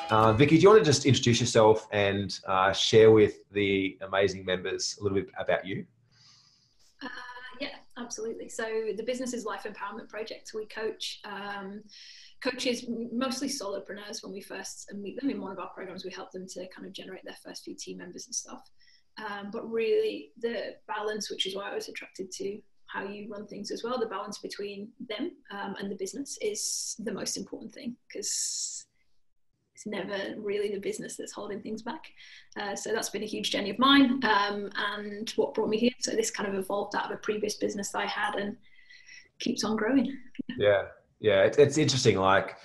Vicky, do you want to just introduce yourself and share with the amazing members a little bit about you? Uh, yeah, absolutely. So the business is Life Empowerment Project. We coach coaches, mostly solopreneurs. When we first meet them in one of our programs, we help them to kind of generate their first few team members and stuff. But really the balance, which is why I was attracted to how you run things as well, the balance between them and the business is the most important thing, because it's never really the business that's holding things back. So that's been a huge journey of mine, and what brought me here. So this kind of evolved out of a previous business that I had and keeps on growing. Yeah, it's interesting. Like,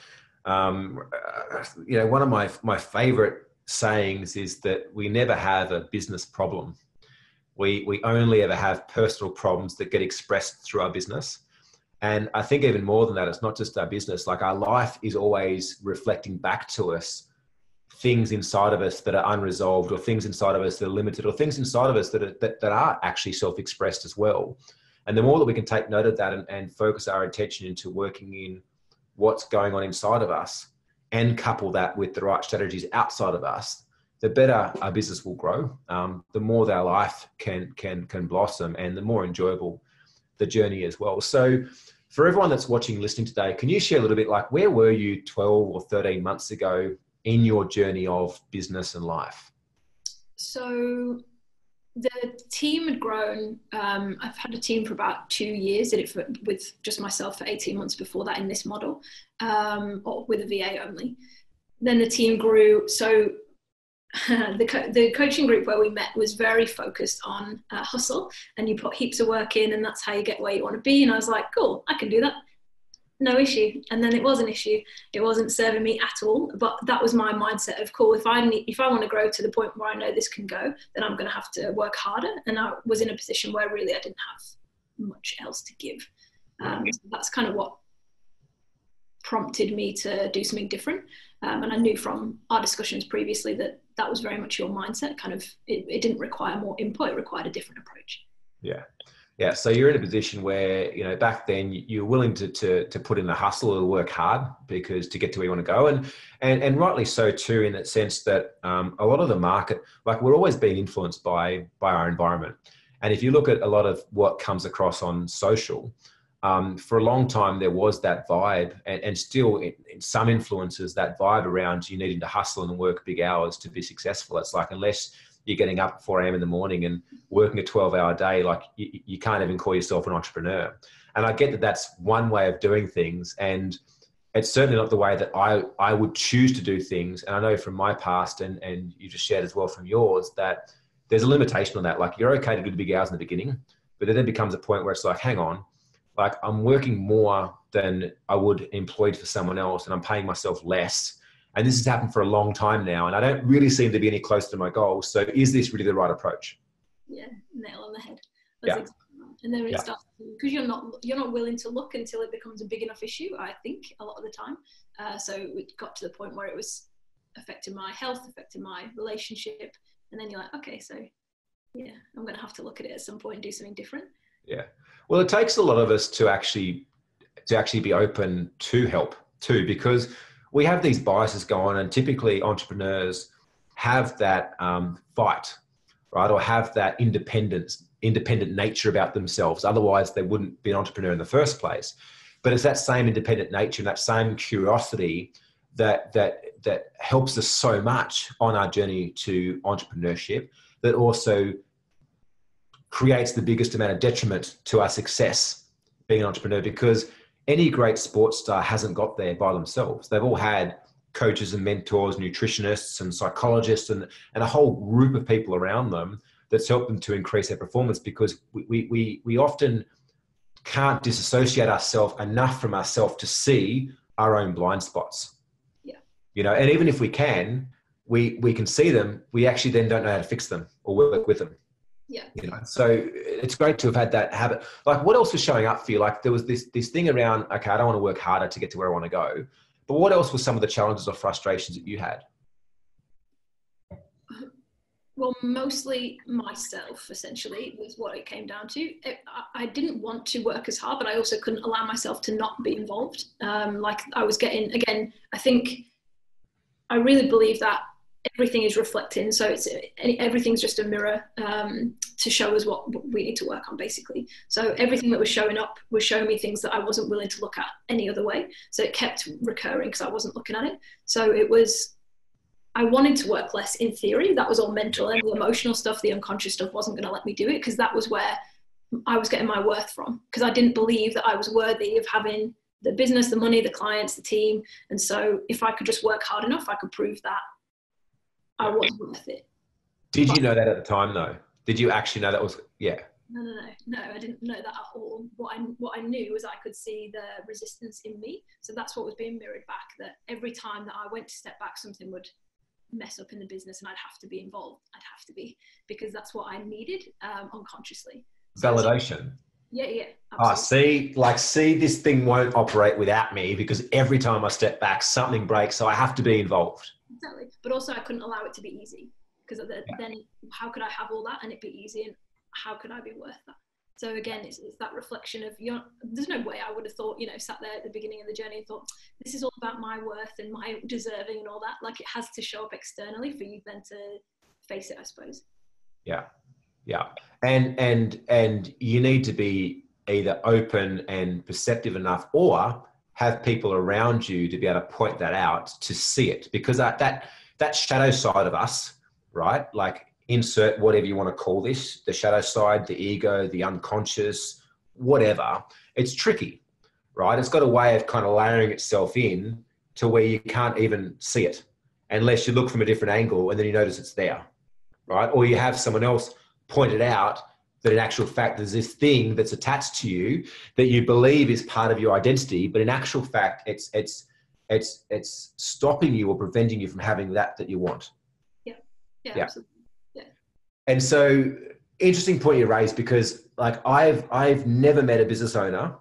one of my favorite sayings is that we never have a business problem. We only ever have personal problems that get expressed through our business. And I think even more than that, it's not just our business. Like, our life is always reflecting back to us things inside of us that are unresolved, or things inside of us that are limited, or things inside of us that are actually self-expressed as well. And the more that we can take note of that and focus our attention into working in what's going on inside of us, and couple that with the right strategies outside of us, the better our business will grow. The more that our life can blossom, and the more enjoyable the journey as well. So for everyone that's watching, listening today, can you share a little bit, like, where were you 12 or 13 months ago in your journey of business and life? So the team had grown. I've had a team for about 2 years, did it with just myself for 18 months before that in this model, or with a VA only. Then the team grew. So the coaching group where we met was very focused on hustle, and you put heaps of work in, and that's how you get where you want to be. And I was like, cool, I can do that, no issue. And then it was an issue. It wasn't serving me at all, but that was my mindset of, cool, if I want to grow to the point where I know this can go, then I'm going to have to work harder. And I was in a position where really I didn't have much else to give. So that's kind of what prompted me to do something different. And I knew from our discussions previously that was very much your mindset. Kind of, it didn't require more input, it required a different approach. Yeah. So you're in a position where, back then you're willing to put in the hustle or work hard because to get to where you want to go. And rightly so too, in that sense that a lot of the market, like, we're always being influenced by our environment. And if you look at a lot of what comes across on social, for a long time, there was that vibe, and still in some influences, that vibe around you needing to hustle and work big hours to be successful. It's like, unless you're getting up at 4 a.m. in the morning and working a 12-hour day, like, you can't even call yourself an entrepreneur. And I get that that's one way of doing things, and it's certainly not the way that I would choose to do things. And I know from my past, and you just shared as well from yours, that there's a limitation on that. Like, you're okay to do the big hours in the beginning, but then there becomes a point where it's like, hang on, like, I'm working more than I would employed for someone else, and I'm paying myself less. And this has happened for a long time now, and I don't really seem to be any closer to my goals. So is this really the right approach? Yeah, nail on the head. That's exactly right. And then it starts, because you're not willing to look until it becomes a big enough issue, I think, a lot of the time. So it got to the point where it was affecting my health, affecting my relationship. And then you're like, okay, so yeah, I'm going to have to look at it at some point and do something different. Yeah. Well, it takes a lot of us to actually be open to help too, because we have these biases going, and typically entrepreneurs have that fight, right? Or have that independent nature about themselves. Otherwise, they wouldn't be an entrepreneur in the first place. But it's that same independent nature and that same curiosity that helps us so much on our journey to entrepreneurship, that also creates the biggest amount of detriment to our success being an entrepreneur, because any great sports star hasn't got there by themselves. They've all had coaches and mentors, nutritionists and psychologists, and a whole group of people around them that's helped them to increase their performance, because we often can't disassociate ourselves enough from ourselves to see our own blind spots. And even if we can see them, we actually then don't know how to fix them or work with them. So it's great to have had that habit. Like, what else was showing up for you? Like, there was this thing around, okay, I don't want to work harder to get to where I want to go. But what else were some of the challenges or frustrations that you had? Well, mostly myself, essentially, was what it came down to. I didn't want to work as hard, but I also couldn't allow myself to not be involved. Like, I was getting, again, I think I really believe that everything is reflecting. So everything's just a mirror to show us what we need to work on, basically. So everything that was showing up was showing me things that I wasn't willing to look at any other way. So it kept recurring because I wasn't looking at it. So I wanted to work less in theory. That was all mental, and the emotional stuff, the unconscious stuff wasn't going to let me do it, because that was where I was getting my worth from, because I didn't believe that I was worthy of having the business, the money, the clients, the team. And so if I could just work hard enough, I could prove that I was worth it. Did you know that at the time though? Did you actually know that was, yeah? No, I didn't know that at all. What I knew was I could see the resistance in me. So that's what was being mirrored back, that every time that I went to step back, something would mess up in the business and I'd have to be involved. I'd have to be, because that's what I needed unconsciously. So Validation. Yeah. Absolutely. See, this thing won't operate without me, because every time I step back, something breaks. So I have to be involved. Exactly. But also I couldn't allow it to be easy, because then how could I have all that and it be easy, and how could I be worth that? So again, it's that reflection of, there's no way I would have thought, sat there at the beginning of the journey and thought, this is all about my worth and my deserving and all that. Like, it has to show up externally for you then to face it, I suppose. Yeah. And you need to be either open and perceptive enough, or have people around you to be able to point that out, to see it, because that shadow side of us, right? Like, insert whatever you want to call this, the shadow side, the ego, the unconscious, whatever. It's tricky, right? It's got a way of kind of layering itself in to where you can't even see it unless you look from a different angle, and then you notice it's there, right? Or you have someone else point it out that in actual fact there's this thing that's attached to you that you believe is part of your identity, but in actual fact it's stopping you or preventing you from having that you want. Yeah, absolutely. Yeah. And so, interesting point you raised, because like I've never met a business owner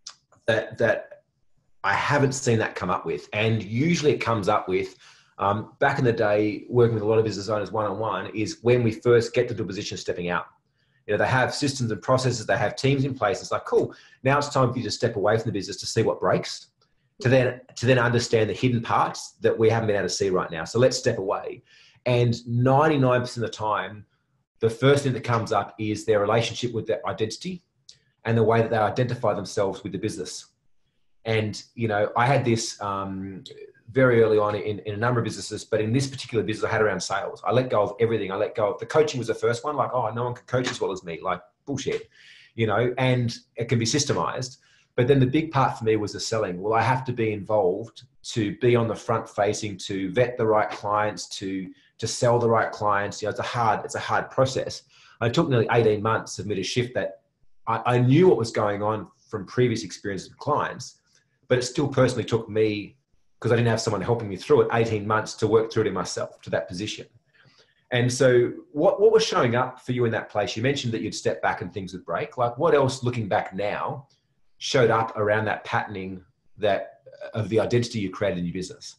that I haven't seen that come up with. And usually it comes up with, back in the day, working with a lot of business owners one-on-one, is when we first get to the position of stepping out. They have systems and processes, they have teams in place. It's like, cool, now it's time for you to step away from the business to see what breaks, to then understand the hidden parts that we haven't been able to see right now. So let's step away. And 99% of the time, the first thing that comes up is their relationship with their identity and the way that they identify themselves with the business. And, I had this very early on in a number of businesses, but in this particular business I had around sales, I let go of everything. I let go of the coaching. Was the first one, like, oh, no one can coach as well as me, like bullshit, and it can be systemized. But then the big part for me was the selling. Well, I have to be involved to be on the front facing, to vet the right clients, to sell the right clients. It's a hard process. It took nearly 18 months for me to shift that. I knew what was going on from previous experiences with clients, but it still personally took me, because I didn't have someone helping me through it, 18 months to work through it in myself to that position. And so what was showing up for you in that place? You mentioned that you'd step back and things would break. Like, what else, looking back now, showed up around that patterning of the identity you created in your business?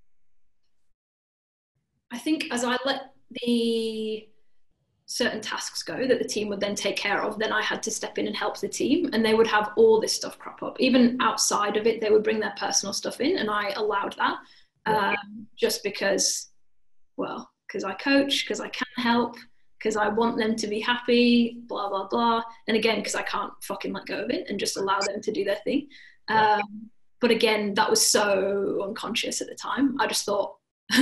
I think as I let the certain tasks go that the team would then take care of, then I had to step in and help the team, and they would have all this stuff crop up. Even outside of it, they would bring their personal stuff in, and I allowed that just because I coach, because I can help, because I want them to be happy, blah, blah, blah. And again, because I can't fucking let go of it and just allow them to do their thing. But again, that was so unconscious at the time. I just thought,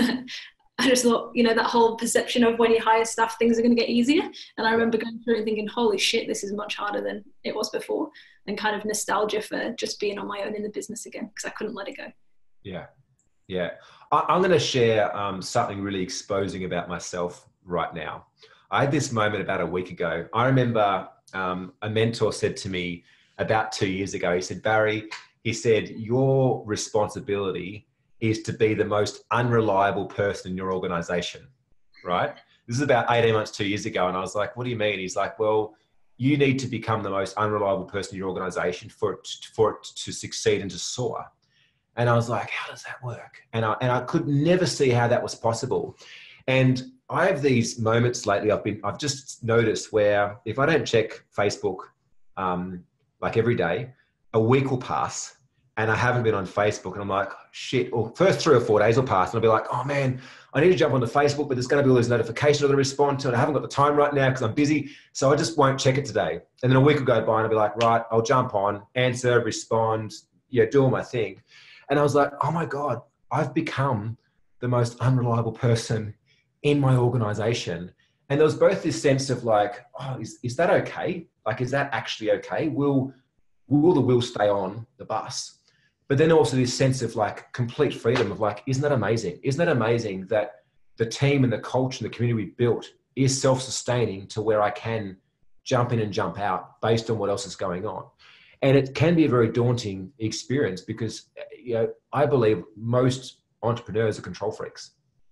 that whole perception of when you hire staff, things are going to get easier. And I remember going through and thinking, holy shit, this is much harder than it was before. And kind of nostalgia for just being on my own in the business again, because I couldn't let it go. Yeah. I'm going to share something really exposing about myself right now. I had this moment about a week ago. I remember a mentor said to me about 2 years ago, he said, Barry, he said, your responsibility is to be the most unreliable person in your organization, right? This is about 18 months, 2 years ago. And I was like, what do you mean? He's like, well, you need to become the most unreliable person in your organization for it to succeed and to soar. And I was like, how does that work? And I could never see how that was possible. And I have these moments lately I've just noticed where if I don't check Facebook, like every day, a week will pass and I haven't been on Facebook, and I'm like, shit, or first 3 or 4 days will pass and I'll be like, oh man, I need to jump onto Facebook, but there's going to be all these notifications I've got to respond to, and I haven't got the time right now because I'm busy. So I just won't check it today. And then a week will go by and I'll be like, right, I'll jump on, answer, respond, do all my thing. And I was like, oh my God, I've become the most unreliable person in my organization. And there was both this sense of like, oh, is that okay? Like, is that actually okay? Will the wheel stay on the bus? But then also this sense of like complete freedom of like, isn't that amazing? Isn't that amazing that the team and the culture and the community we built is self-sustaining to where I can jump in and jump out based on what else is going on? And it can be a very daunting experience because, I believe most entrepreneurs are control freaks,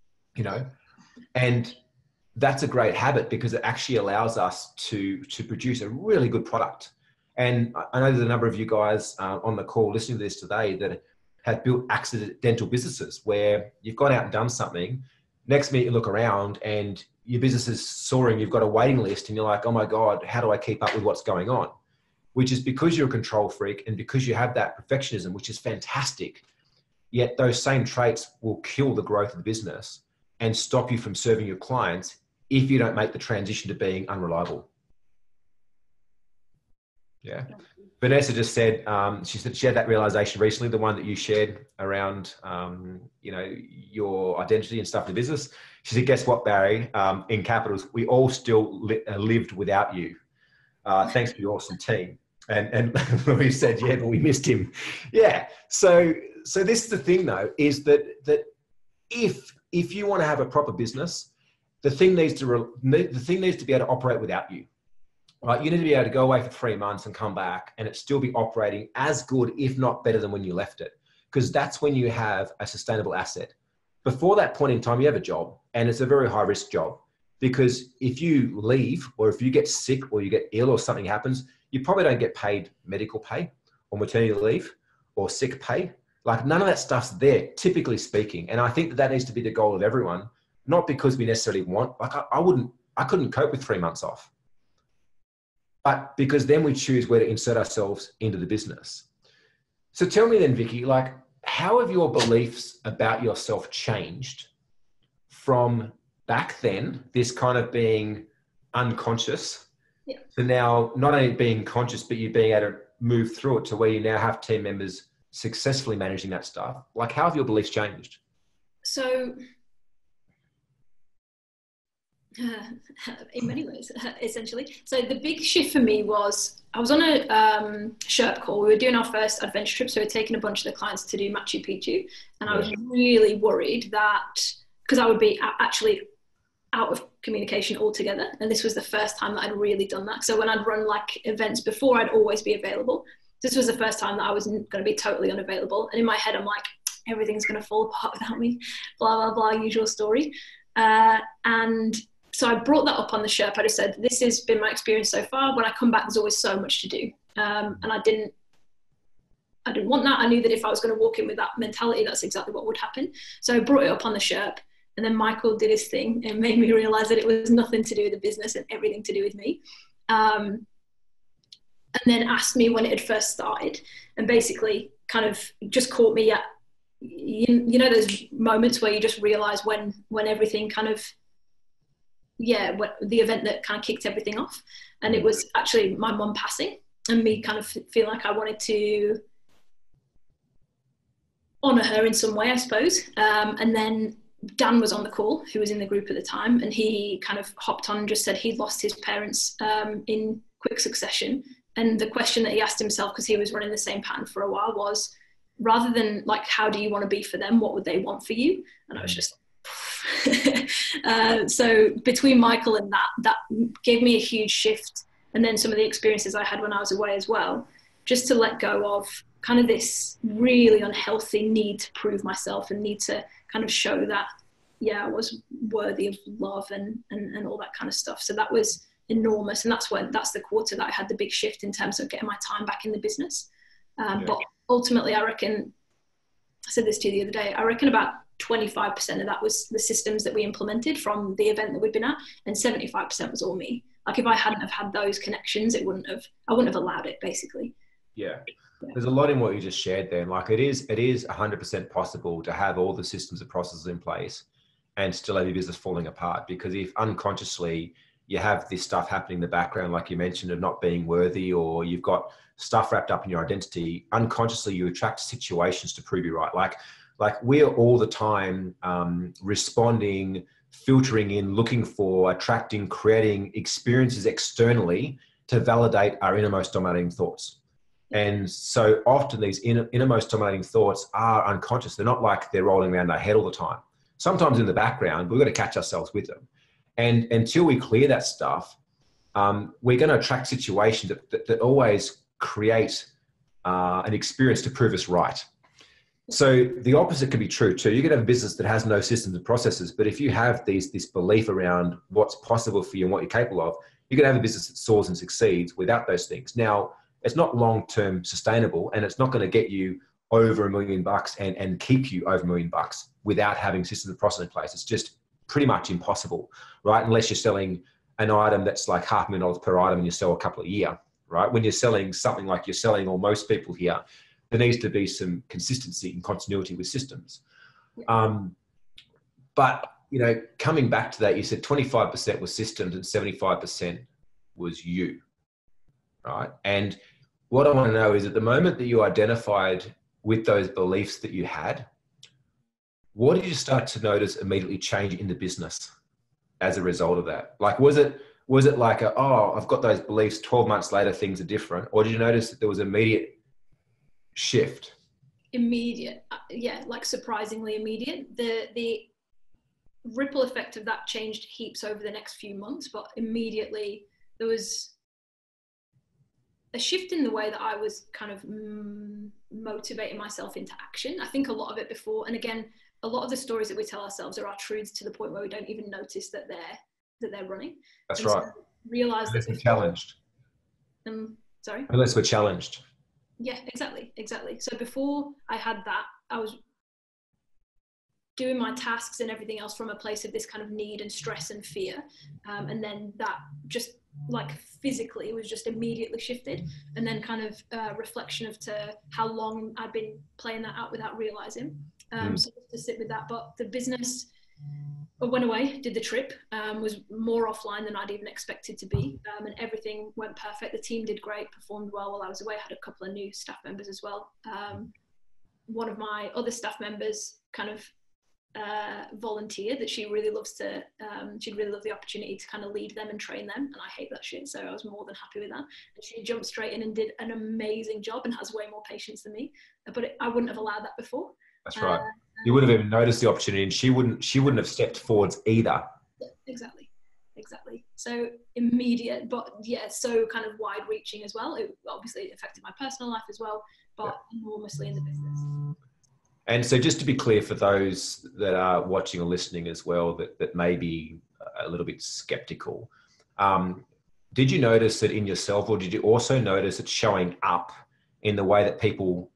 and that's a great habit because it actually allows us to produce a really good product. And I know there's a number of you guys on the call listening to this today that have built accidental businesses where you've gone out and done something. Next minute you look around and your business is soaring. You've got a waiting list and you're like, oh my God, how do I keep up with what's going on? Which is because you're a control freak and because you have that perfectionism, which is fantastic. Yet those same traits will kill the growth of the business and stop you from serving your clients if you don't make the transition to being unreliable. Yeah. Vanessa just said, she said she had that realization recently, the one that you shared around, your identity and stuff in the business. She said, guess what, Barry, in capitals, we all still lived without you. Thanks for your awesome team. And we said, yeah, but we missed him. Yeah. So this is the thing though, is that if you want to have a proper business, the thing needs to be able to operate without you. Right, you need to be able to go away for 3 months and come back and it still be operating as good, if not better than when you left it. Because that's when you have a sustainable asset. Before that point in time, you have a job and it's a very high risk job because if you leave or if you get sick or you get ill or something happens, you probably don't get paid medical pay or maternity leave or sick pay. Like none of that stuff's there, typically speaking. And I think that needs to be the goal of everyone, not because we necessarily want, like I couldn't cope with 3 months off. But because then we choose where to insert ourselves into the business. So tell me then, Vicky, like, how have your beliefs about yourself changed from back then, this kind of being unconscious, to now not only being conscious, but you being able to move through it to where you now have team members successfully managing that stuff? Like, how have your beliefs changed? So in many ways, essentially. So the big shift for me was I was on a Sherpa call. We were doing our first adventure trip, so we were taking a bunch of the clients to do Machu Picchu, and I was really worried that because I would be actually out of communication altogether, and this was the first time that I'd really done that. So when I'd run like events before, I'd always be available. This was the first time that I was going to be totally unavailable, and in my head I'm like, everything's going to fall apart without me, blah blah blah, usual story. And so I brought that up on the Sherpa. I just said, this has been my experience so far. When I come back, there's always so much to do. And I didn't want that. I knew that if I was going to walk in with that mentality, that's exactly what would happen. So I brought it up on the Sherpa, and then Michael did his thing and made me realize that it was nothing to do with the business and everything to do with me. And then asked me when it had first started, and basically kind of just caught me at, those moments where you just realize when everything kind of, what the event that kind of kicked everything off. And it was actually my mum passing and me kind of feeling like I wanted to honor her in some way, I suppose. And then Dan was on the call, who was in the group at the time, and he kind of hopped on and just said he'd lost his parents in quick succession. And the question that he asked himself, because he was running the same pattern for a while, was, rather than like, how do you want to be for them? What would they want for you? And I was just so between Michael and that gave me a huge shift. And then some of the experiences I had when I was away as well, just to let go of kind of this really unhealthy need to prove myself and need to kind of show that, I was worthy of love and all that kind of stuff. So that was enormous. And that's the quarter that I had the big shift in terms of getting my time back in the business. But ultimately, I reckon, I said this to you the other day, I reckon about 25% of that was the systems that we implemented from the event that we'd been at, and 75% was all me. Like if I hadn't have had those connections, I wouldn't have allowed it, basically. Yeah. There's a lot in what you just shared there. Like it is 100% possible to have all the systems and processes in place and still have your business falling apart, because if unconsciously you have this stuff happening in the background, like you mentioned, of not being worthy, or you've got stuff wrapped up in your identity, unconsciously you attract situations to prove you right. Like we're all the time responding, filtering in, looking for, attracting, creating experiences externally to validate our innermost dominating thoughts. And so often these innermost dominating thoughts are unconscious. They're not like they're rolling around our head all the time. Sometimes in the background, we've got to catch ourselves with them. And until we clear that stuff, we're going to attract situations that always create an experience to prove us right. So the opposite can be true too. You could have a business that has no systems and processes, but if you have this belief around what's possible for you and what you're capable of, you could have a business that soars and succeeds without those things. Now, it's not long-term sustainable, and it's not going to get you over $1 million and keep you over $1 million without having systems and process in place. It's just pretty much impossible, right? Unless you're selling an item that's like $500,000 per item and you sell a couple a year, right? When you're selling something like you're selling, or most people here, there needs to be some consistency and continuity with systems. But, you know, coming back to that, you said 25% was systems and 75% was you, right? And what I want to know is, at the moment that you identified with those beliefs that you had, what did you start to notice immediately change in the business as a result of that? Like, was it like, I've got those beliefs, 12 months later, things are different? Or did you notice that there was immediate shift? Immediate. Yeah. Like surprisingly immediate. The ripple effect of that changed heaps over the next few months, but immediately there was a shift in the way that I was kind of motivating myself into action. I think a lot of it before, and again, a lot of the stories that we tell ourselves are our truths to the point where we don't even notice that they're running. That's and right. So realize Unless that we're challenged. Sorry. Unless we're challenged. Yeah, exactly. So before I had that, I was doing my tasks and everything else from a place of this kind of need and stress and fear, and then that just like physically was just immediately shifted, and then kind of reflection of to how long I'd been playing that out without realizing. So just to sit with that, but the business went away, did the trip, was more offline than I'd even expected to be, and everything went perfect. The team did great, performed well while I was away. I had a couple of new staff members as well. One of my other staff members kind of volunteered that she'd really love the opportunity to kind of lead them and train them, and I hate that shit, so I was more than happy with that, and she jumped straight in and did an amazing job and has way more patience than me, but I wouldn't have allowed that before. That's right. You would have even noticed the opportunity, and she wouldn't have stepped forwards either. Exactly. So immediate, but yeah, so kind of wide reaching as well. It obviously affected my personal life as well, but enormously in the business. And so, just to be clear for those that are watching or listening as well, that may be a little bit skeptical, did you notice that in yourself, or did you also notice it showing up in the way that people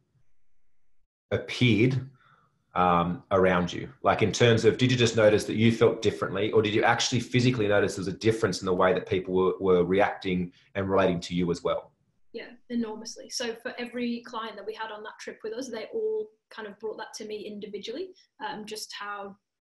appeared around you? Like, in terms of, did you just notice that you felt differently, or did you actually physically notice there was a difference in the way that people were reacting and relating to you as well? Yeah, enormously. So for every client that we had on that trip with us, they all kind of brought that to me individually, just how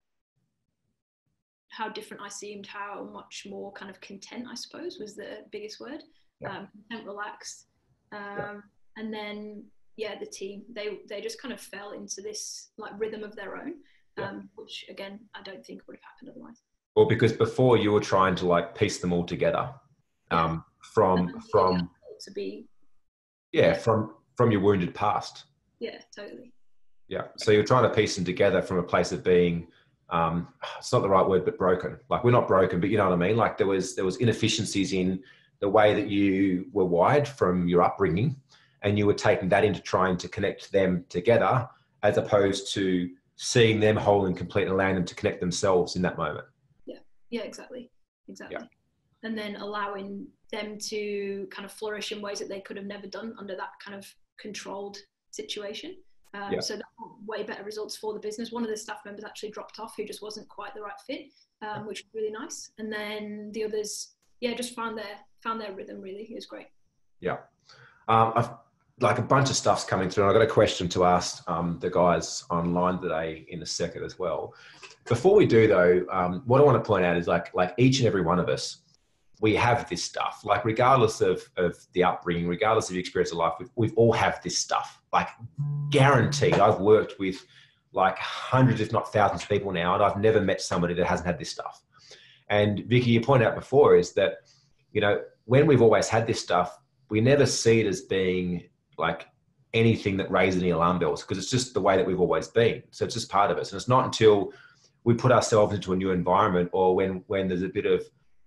different I seemed, how much more kind of content, I suppose, was the biggest word. Content, relaxed. And then, the team, they just kind of fell into this like rhythm of their own, which again, I don't think would have happened otherwise. Well, because before you were trying to like piece them all together from to be from your wounded past. Yeah, totally. Yeah, so you're trying to piece them together from a place of being it's not the right word, but broken. Like, we're not broken, but you know what I mean? Like, there was inefficiencies in the way that you were wired from your upbringing, and you were taking that into trying to connect them together, as opposed to seeing them whole and complete and allowing them to connect themselves in that moment. Yeah, exactly. And then allowing them to kind of flourish in ways that they could have never done under that kind of controlled situation. So that way better results for the business. One of the staff members actually dropped off, who just wasn't quite the right fit, which was really nice. And then the others, just found their rhythm. Really, it was great. Yeah. like a bunch of stuff's coming through. And I've got a question to ask the guys online today in a second as well. Before we do though, what I want to point out is like each and every one of us, we have this stuff, like regardless of the upbringing, regardless of your experience of life, we've all have this stuff, like guaranteed. I've worked with like hundreds, if not thousands of people now, and I've never met somebody that hasn't had this stuff. And Vicky, you pointed out before is that, you know, when we've always had this stuff, we never see it as being like anything that raises any alarm bells, because it's just the way that we've always been. So it's just part of us. And it's not until we put ourselves into a new environment, or when there's a bit of,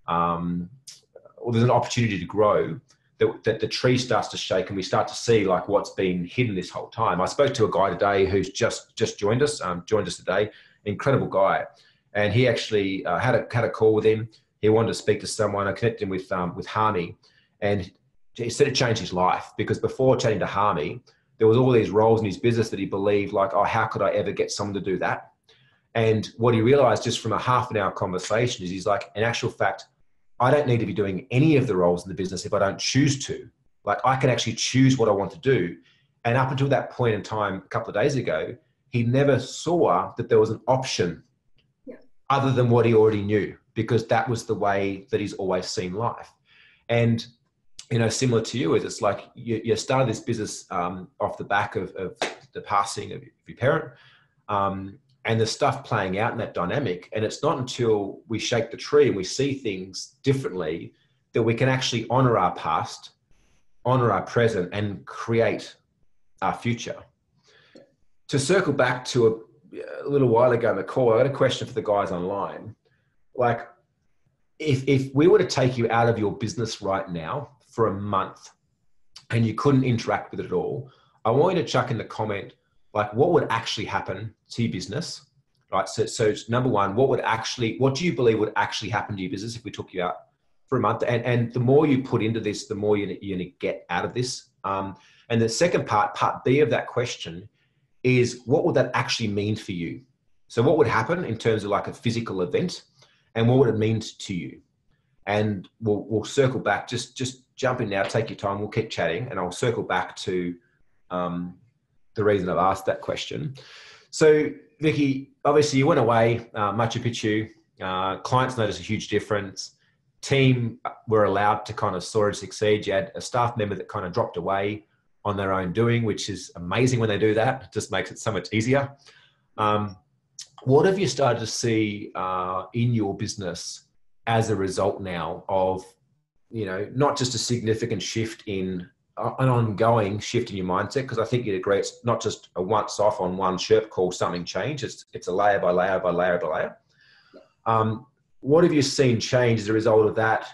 or there's an opportunity to grow, that the tree starts to shake and we start to see like what's been hidden this whole time. I spoke to a guy today who's just joined us today, incredible guy. And he actually had a call with him. He wanted to speak to someone. I connected him with Harmy, and he said it changed his life, because before chatting to Harmy, there was all these roles in his business that he believed like, oh, how could I ever get someone to do that? And what he realized just from a half an hour conversation is he's like, in actual fact, I don't need to be doing any of the roles in the business if I don't choose to. Like I can actually choose what I want to do. And up until that point in time, a couple of days ago, he never saw that there was an option other than what he already knew, because that was the way that he's always seen life. And, you know, similar to you, is it's like you started this business off the back of the passing of your parent, and the stuff playing out in that dynamic. And it's not until we shake the tree and we see things differently that we can actually honor our past, honor our present, and create our future. To circle back to a little while ago in the call, I had a question for the guys online. Like, if we were to take you out of your business right now for a month and you couldn't interact with it at all, I want you to chuck in the comment, like, what would actually happen to your business, right? So number one, what do you believe would actually happen to your business if we took you out for a month? And the more you put into this, the more you're going to get out of this. And the second part B of that question is, what would that actually mean for you? So what would happen in terms of like a physical event, and what would it mean to you? And we'll circle back, just jump in now, take your time, we'll keep chatting, and I'll circle back to the reason I've asked that question. So Vicky, obviously you went away, Machu Picchu, clients noticed a huge difference. Team were allowed to kind of soar and succeed. You had a staff member that kind of dropped away on their own doing, which is amazing when they do that. It just makes it so much easier. What have you started to see in your business as a result now of, you know, not just a significant shift in an ongoing shift in your mindset? Because I think you'd agree, it's not just a once off on one chirp call, something changed. It's a layer by layer by layer by layer. What have you seen change as a result of that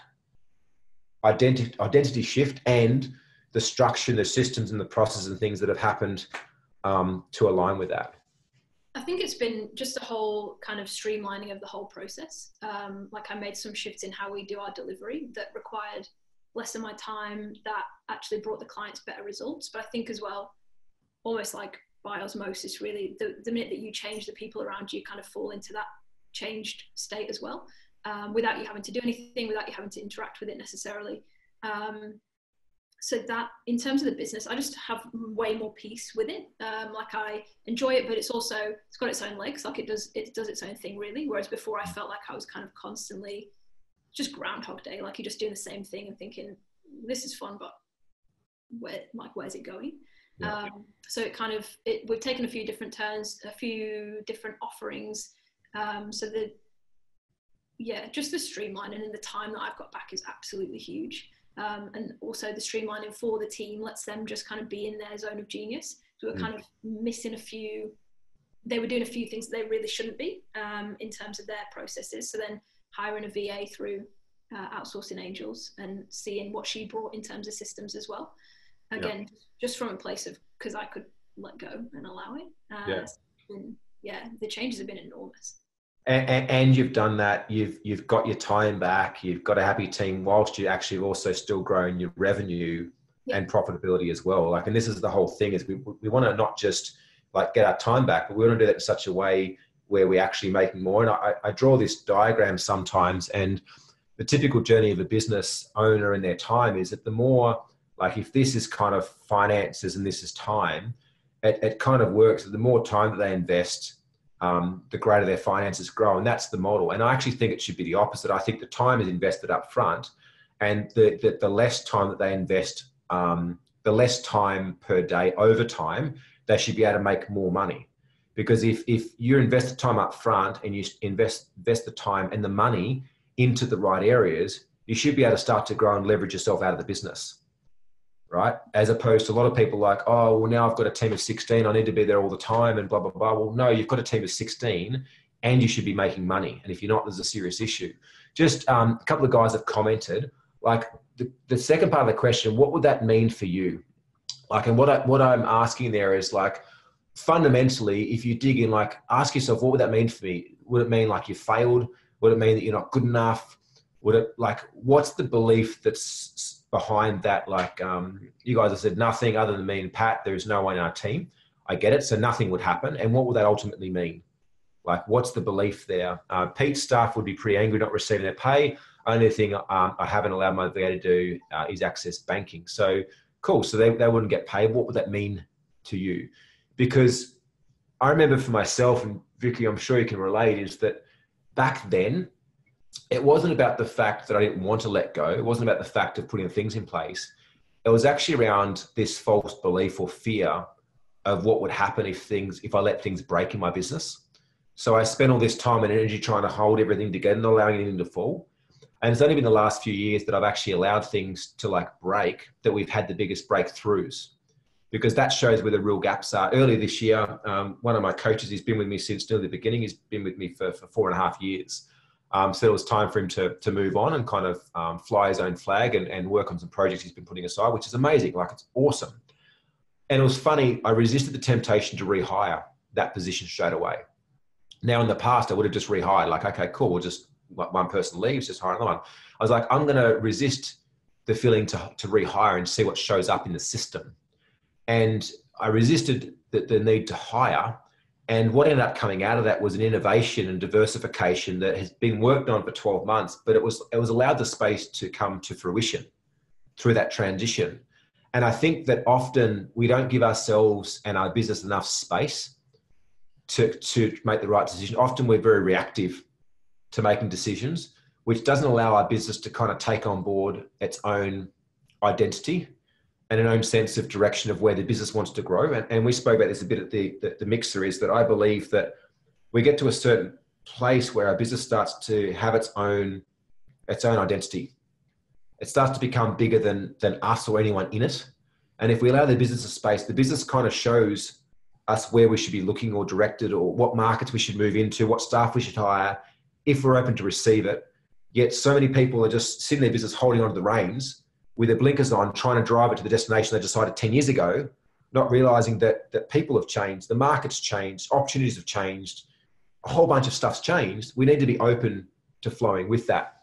identity shift, and the structure, the systems and the processes and things that have happened to align with that? I think it's been just a whole kind of streamlining of the whole process. Like I made some shifts in how we do our delivery that required less of my time, that actually brought the clients better results. But I think as well, almost like by osmosis, really, the minute that you change, the people around you kind of fall into that changed state as well, without you having to do anything, without you having to interact with it necessarily. So that, in terms of the business, I just have way more peace with it. Like I enjoy it, but it's got its own legs. Like it does its own thing really. Whereas before I felt like I was kind of constantly just Groundhog Day. Like you're just doing the same thing and thinking, this is fun, but where's it going? Yeah. So it kind of, we've taken a few different turns, a few different offerings. So just the streamlining and the time that I've got back is absolutely huge. And also the streamlining for the team lets them just kind of be in their zone of genius. So we're kind of missing they were doing a few things that they really shouldn't be in terms of their processes. So then hiring a VA through Outsourcing Angels and seeing what she brought in terms of systems as well. Again, just from a place of, because I could let go and allow it. The changes have been enormous. And you've done that. You've got your time back. You've got a happy team, whilst you actually have also still growing your revenue and profitability as well. Like, and this is the whole thing: is we want to not just like get our time back, but we want to do that in such a way where we're actually making more. And I draw this diagram sometimes, and the typical journey of a business owner in their time is that the more Like if this is kind of finances and this is time, it kind of works. The more time that they invest, the greater their finances grow. And that's the model. And I actually think it should be the opposite. I think the time is invested up front, and the less time that they invest, the less time per day over time, they should be able to make more money. Because if you invest the time up front and you invest the time and the money into the right areas, you should be able to start to grow and leverage yourself out of the business, right? As opposed to a lot of people like, oh, well, now I've got a team of 16. I need to be there all the time and blah, blah, blah. Well, no, you've got a team of 16 and you should be making money. And if you're not, there's a serious issue. Just a couple of guys have commented, like the second part of the question, what would that mean for you? Like, and what I'm asking there is like, fundamentally, if you dig in, like ask yourself, what would that mean for me? Would it mean like you failed? Would it mean that you're not good enough? Would it like, what's the belief that's behind that? Like, you guys have said nothing other than me and Pat, there's no one in our team. I get it. So nothing would happen. And what would that ultimately mean? Like, what's the belief there? Pete's staff would be pretty angry not receiving their pay. Only thing I haven't allowed my VA to do is access banking. So cool. So they wouldn't get paid. What would that mean to you? Because I remember for myself, and Vicky, I'm sure you can relate, is that back then, it wasn't about the fact that I didn't want to let go. It wasn't about the fact of putting things in place. It was actually around this false belief or fear of what would happen if I let things break in my business. So I spent all this time and energy trying to hold everything together and not allowing anything to fall. And it's only been the last few years that I've actually allowed things to like break, that we've had the biggest breakthroughs, because that shows where the real gaps are. Earlier this year, one of my coaches, he's been with me since nearly the beginning. He's been with me for 4.5 years. So it was time for him to move on and kind of fly his own flag and work on some projects he's been putting aside, which is amazing. Like, it's awesome. And it was funny, I resisted the temptation to rehire that position straight away. Now, in the past, I would have just rehired, like, okay, cool, we'll just, one person leaves, just hire another one. I was like, I'm going to resist the feeling to rehire and see what shows up in the system. And I resisted the need to hire. And what ended up coming out of that was an innovation and diversification that has been worked on for 12 months, but it was allowed the space to come to fruition through that transition. And I think that often we don't give ourselves and our business enough space to make the right decision. Often we're very reactive to making decisions, which doesn't allow our business to kind of take on board its own identity and an own sense of direction of where the business wants to grow. And we spoke about this a bit at the mixer, is that I believe that we get to a certain place where our business starts to have its own identity. It starts to become bigger than us or anyone in it. And if we allow the business a space, the business kind of shows us where we should be looking or directed, or what markets we should move into, what staff we should hire, if we're open to receive it. Yet so many people are just sitting in their business holding onto the reins with their blinkers on, trying to drive it to the destination they decided 10 years ago, not realizing that people have changed, the market's changed, opportunities have changed, a whole bunch of stuff's changed. We need to be open to flowing with that.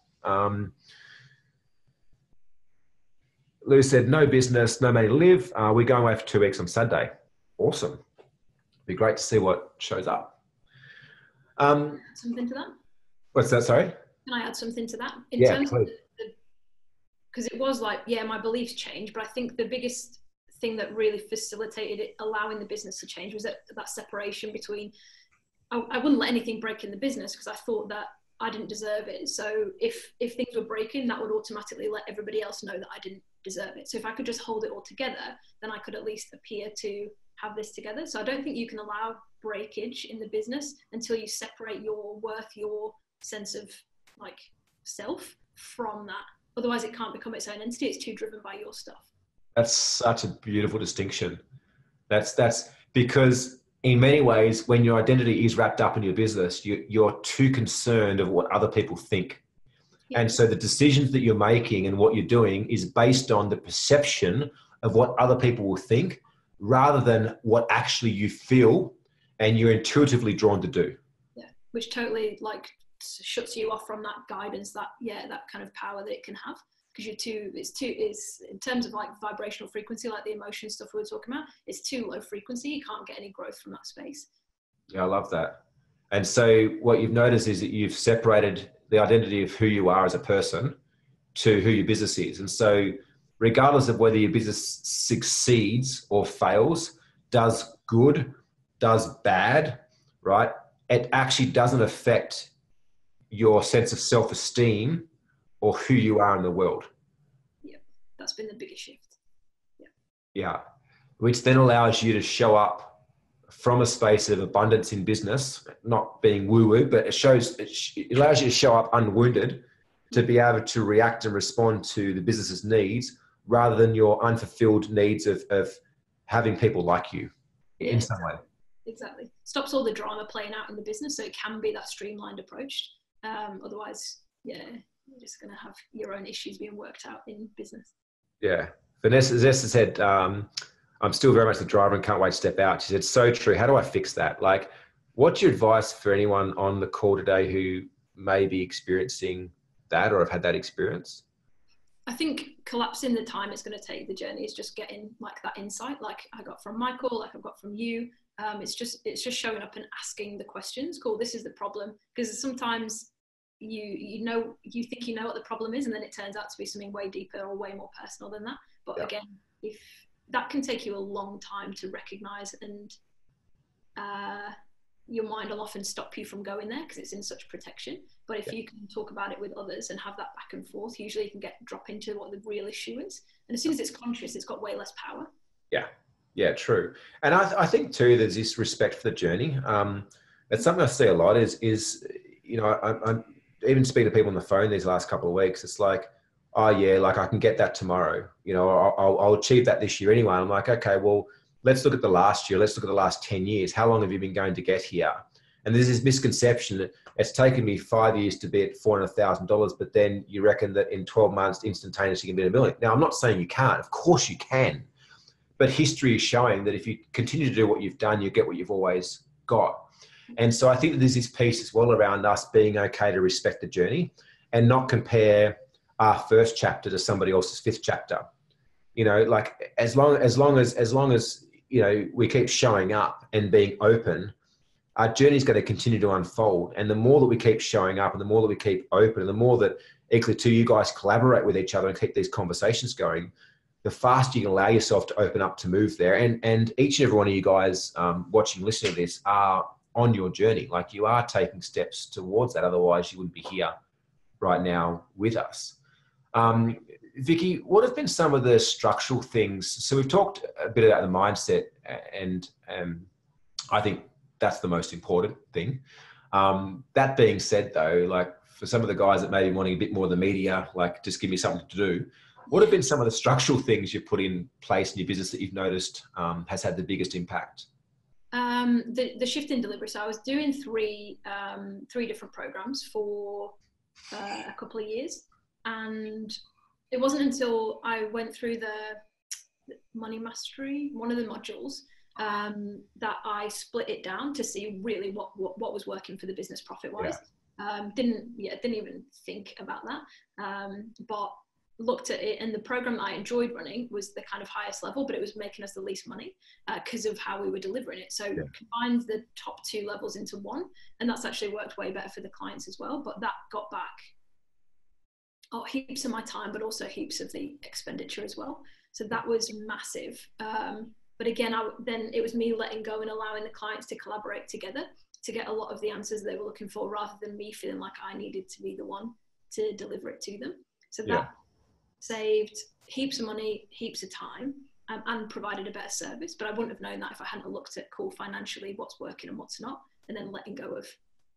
Lou said, no business, no money to live. We're going away for 2 weeks on Sunday. Awesome. Be great to see what shows up. Something to that? What's that, sorry? Can I add something to that? In Yeah, terms please. Because it was like, yeah, my beliefs changed, but I think the biggest thing that really facilitated it, allowing the business to change, was that separation between, I wouldn't let anything break in the business because I thought that I didn't deserve it. So if things were breaking, that would automatically let everybody else know that I didn't deserve it. So if I could just hold it all together, then I could at least appear to have this together. So I don't think you can allow breakage in the business until you separate your worth, your sense of like self from that. Otherwise it can't become its own entity. It's too driven by your stuff. That's such a beautiful distinction. That's because in many ways, when your identity is wrapped up in your business, you're too concerned of what other people think. Yeah. And so the decisions that you're making and what you're doing is based on the perception of what other people will think, rather than what actually you feel and you're intuitively drawn to do. Yeah, which totally like shuts you off from that guidance, that kind of power that it can have, because it's in terms of like vibrational frequency, like the emotion stuff we were talking about, it's too low frequency. You can't get any growth from that space. Yeah, I love that. And so what you've noticed is that you've separated the identity of who you are as a person to who your business is. And so regardless of whether your business succeeds or fails, does good, does bad, right? It actually doesn't affect your sense of self-esteem or who you are in the world. Yeah, that's been the biggest shift. Yeah. Yeah. Which then allows you to show up from a space of abundance in business, not being woo-woo, but it allows you to show up unwounded, to be able to react and respond to the business's needs rather than your unfulfilled needs of having people like you in some way. Exactly. Stops all the drama playing out in the business, so it can be that streamlined approach. Otherwise, yeah, you're just going to have your own issues being worked out in business. Yeah. Vanessa said, I'm still very much the driver and can't wait to step out. She said, so true. How do I fix that? Like, what's your advice for anyone on the call today who may be experiencing that or have had that experience? I think collapsing the time it's going to take the journey is just getting like that insight, like I got from Michael, like I've got from you. It's just showing up and asking the questions. Cool, this is the problem. Because sometimes you think you know what the problem is, and then it turns out to be something way deeper or way more personal than that. But again, if that can take you a long time to recognize, and your mind will often stop you from going there because it's in such protection. But if you can talk about it with others and have that back and forth, usually you can drop into what the real issue is. And as soon as it's conscious, it's got way less power. Yeah, true. And I think too, there's this respect for the journey. It's something I see a lot is I'm even speaking to people on the phone these last couple of weeks. It's like, oh yeah, like I can get that tomorrow. I'll achieve that this year anyway. I'm like, okay, well, let's look at the last year. Let's look at the last 10 years. How long have you been going to get here? And there's this misconception that it's taken me 5 years to be at $400,000, but then you reckon that in 12 months, instantaneously you can be a million. Now, I'm not saying you can't. Of course you can. But history is showing that if you continue to do what you've done, you get what you've always got. And so I think that there's this piece as well around us being okay to respect the journey and not compare our first chapter to somebody else's fifth chapter. Like as long as we keep showing up and being open, our journey is going to continue to unfold. And the more that we keep showing up and the more that we keep open and the more that equally two, you guys collaborate with each other and keep these conversations going, the faster you can allow yourself to open up to move there. And each and every one of you guys watching, listening to this are on your journey. Like you are taking steps towards that. Otherwise you wouldn't be here right now with us. Vicky, what have been some of the structural things? So we've talked a bit about the mindset and I think that's the most important thing. That being said though, like for some of the guys that may be wanting a bit more of the media, like just give me something to do. What have been some of the structural things you've put in place in your business that you've noticed has had the biggest impact? The shift in delivery. So I was doing three different programs for a couple of years, and it wasn't until I went through the Money Mastery, one of the modules, that I split it down to see really what was working for the business profit wise. Didn't even think about that, but looked at it, and the program that I enjoyed running was the kind of highest level, but it was making us the least money because of how we were delivering it. So combined the top two levels into one, and that's actually worked way better for the clients as well. But that got back heaps of my time, but also heaps of the expenditure as well. So that was massive. But again, then it was me letting go and allowing the clients to collaborate together to get a lot of the answers they were looking for, rather than me feeling like I needed to be the one to deliver it to them. So that saved heaps of money, heaps of time, and provided a better service. But I wouldn't have known that if I hadn't looked at financially what's working and what's not, and then letting go of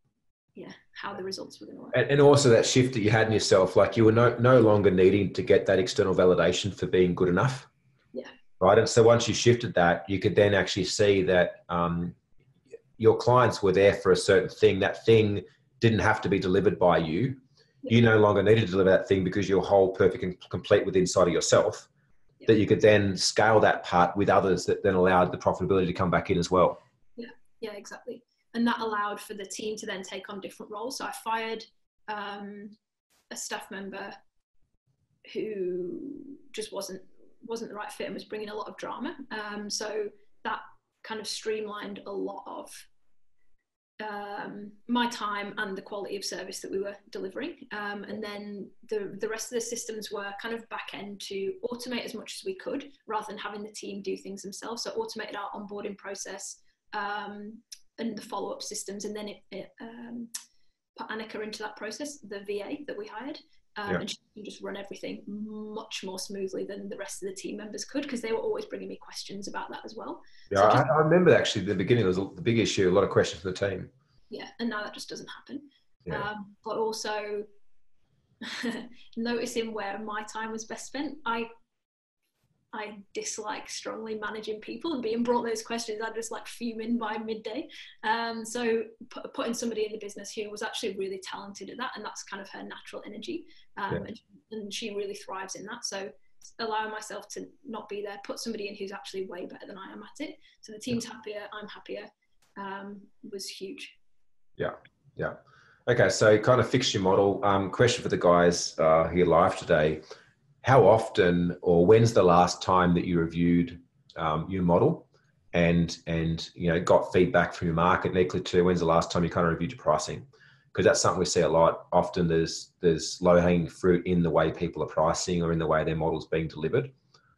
how the results were going to work. And also that shift that you had in yourself, like you were no longer needing to get that external validation for being good enough. Right. And so once you shifted that, you could then actually see that your clients were there for a certain thing. That thing didn't have to be delivered by you. You no longer needed to deliver that thing because you're whole, perfect and complete with inside of yourself, that you could then scale that part with others that then allowed the profitability to come back in as well. Yeah, exactly. And that allowed for the team to then take on different roles. So I fired a staff member who just wasn't the right fit and was bringing a lot of drama. So that kind of streamlined a lot of my time and the quality of service that we were delivering. And then the rest of the systems were kind of back end to automate as much as we could rather than having the team do things themselves. So automated our onboarding process and the follow-up systems. And then it put Annika into that process, the VA that we hired. And she can just run everything much more smoothly than the rest of the team members could, because they were always bringing me questions about that as well. Yeah, so I remember actually the beginning was the big issue, a lot of questions from the team. Yeah, and now that just doesn't happen. Yeah. But also noticing where my time was best spent. I dislike strongly managing people and being brought those questions. I just like fuming by midday. So putting somebody in the business who was actually really talented at that, and that's kind of her natural energy. And she really thrives in that. So allowing myself to not be there, put somebody in who's actually way better than I am at it. So the team's happier, I'm happier, was huge. Yeah. Okay, so kind of fixed your model. Question for the guys here live today. How often or when's the last time that you reviewed your model and got feedback from your market? And equally too, when's the last time you kind of reviewed your pricing? Because that's something we see a lot. Often there's low-hanging fruit in the way people are pricing or in the way their model's being delivered.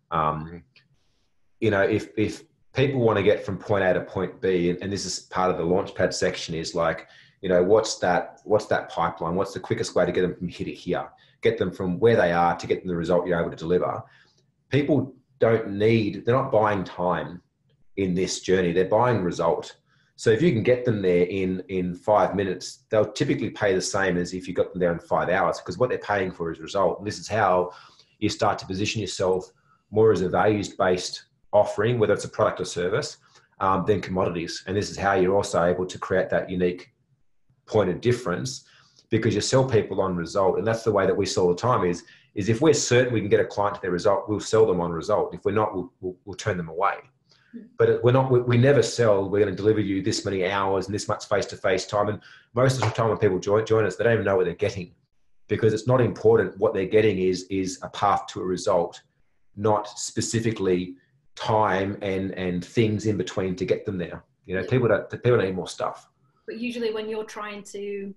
If people want to get from point A to point B, and this is part of the Launchpad section, is like, what's that pipeline? What's the quickest way to get them from here to here? Get them from where they are to get them the result you're able to deliver. People they're not buying time in this journey. They're buying result. So if you can get them there in 5 minutes, they'll typically pay the same as if you got them there in 5 hours, because what they're paying for is result. And this is how you start to position yourself more as a values-based offering, whether it's a product or service, than commodities. And this is how you're also able to create that unique point of difference, because you sell people on result. And that's the way that we sell all the time is if we're certain we can get a client to their result, we'll sell them on result. If we're not, we'll turn them away. But we never sell, we're going to deliver you this many hours and this much face-to-face time. And most of the time when people join us, they don't even know what they're getting, because it's not important. What they're getting is a path to a result, not specifically time and things in between to get them there. People need more stuff. But usually when you're trying to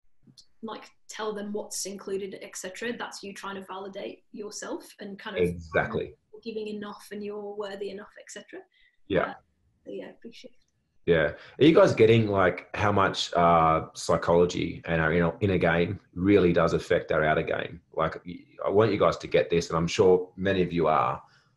tell them what's included, etc., that's you trying to validate yourself and kind of exactly giving enough and you're worthy enough, etc. Big shift. Are you guys getting how much psychology and our inner game really does affect our outer game? I want you guys to get this, and I'm sure many of you are,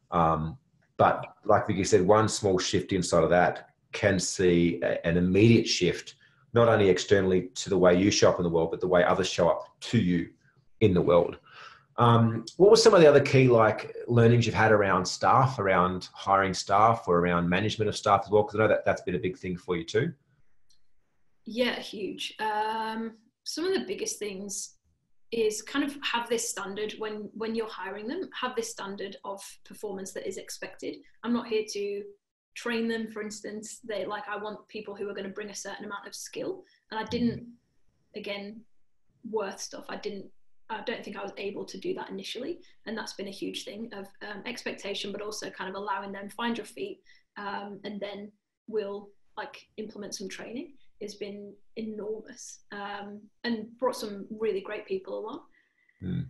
but like you said, one small shift inside of that can see an immediate shift, not only externally to the way you show up in the world, but the way others show up to you in the world. What were some of the other key learnings you've had around staff, around hiring staff, or around management of staff as well? Because I know that's been a big thing for you too. Yeah, huge. Some of the biggest things is kind of have this standard when you're hiring them, have this standard of performance that is expected. I'm not here to train them, for instance. I want people who are going to bring a certain amount of skill, and I didn't, again, worth stuff. I don't think I was able to do that initially, and that's been a huge thing of expectation, but also kind of allowing them find your feet, and then we'll implement some training. Has been enormous, and brought some really great people along.